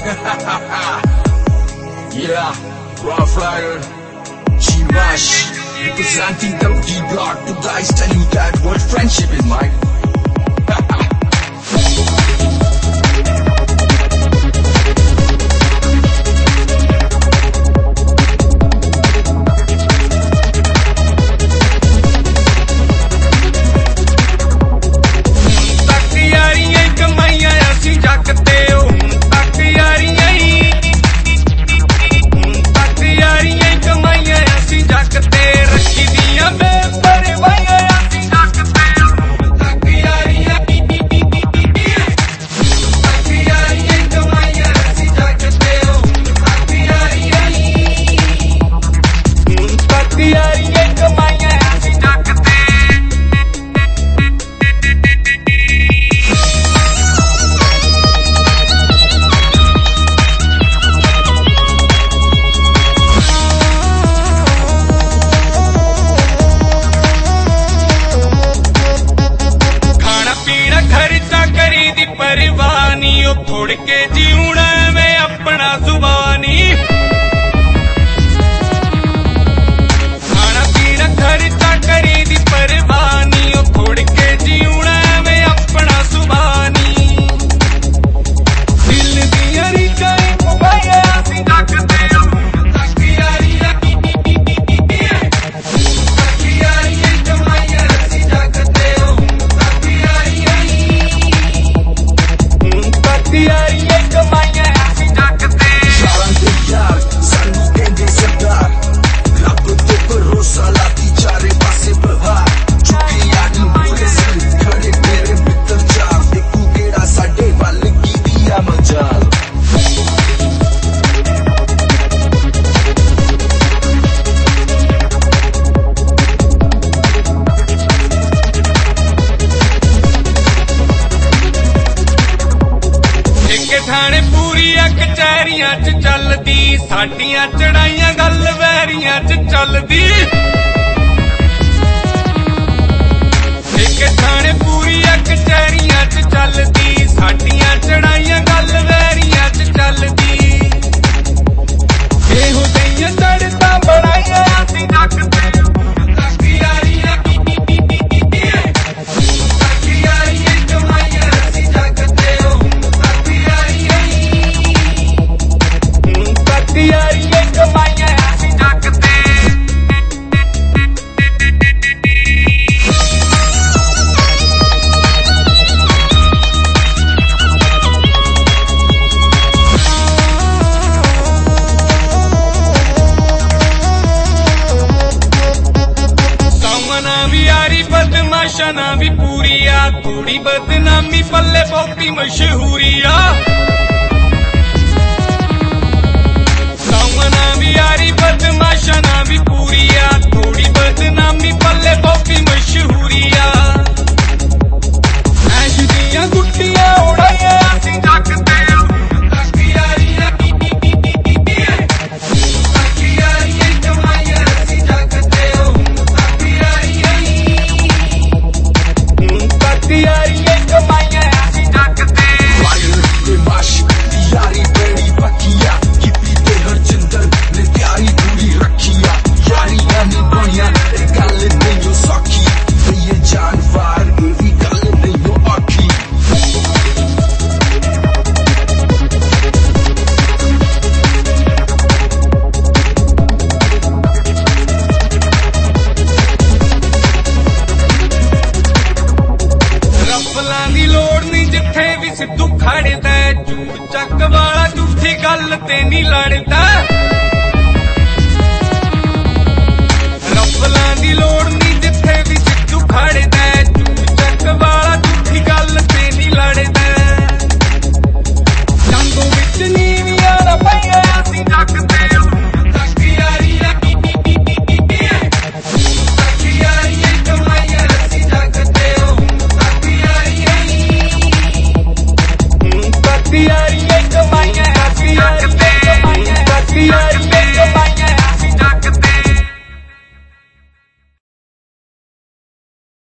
Yeah, Rough Rider, G-Mash, representing the D-Block. The guys tell you that what friendship is, Mike. Parwani थोड़ के जीवना में अपना जुबानी खाना पीना खर्चा करी दी परवानी थोड़ के जीवना में अपना जुबानी दिल दिया रिचाई मुबाया सी ताकते थाने पूरिया कचहरियां च चलदी साडियां चढ़ाइयां गल वैरियां च चलदी थाने पूरिया कचहरियां च चलदी साडियां चढ़ाइयां गल वैरियां च चलदी एहो जिहियां चढ़ता बनाइयां असीं नकदे बदमाशना भी पूरी आ थोड़ी बदनामी पल्ले बहुती मशहूरी आ सामना भी यारी बदमाशना भी पूरी आ थोड़ी बदनामी पल्ले बहुती मशहूरी आ ऐश दियां गुट्टियां उड़ाइयां असीं जगते सिद्धू खड़दा झूठ चक वाला झूठी गल ते नहीं लड़दा रफलां दी लोड़ नहीं जिथे भी सिद्धू खड़दा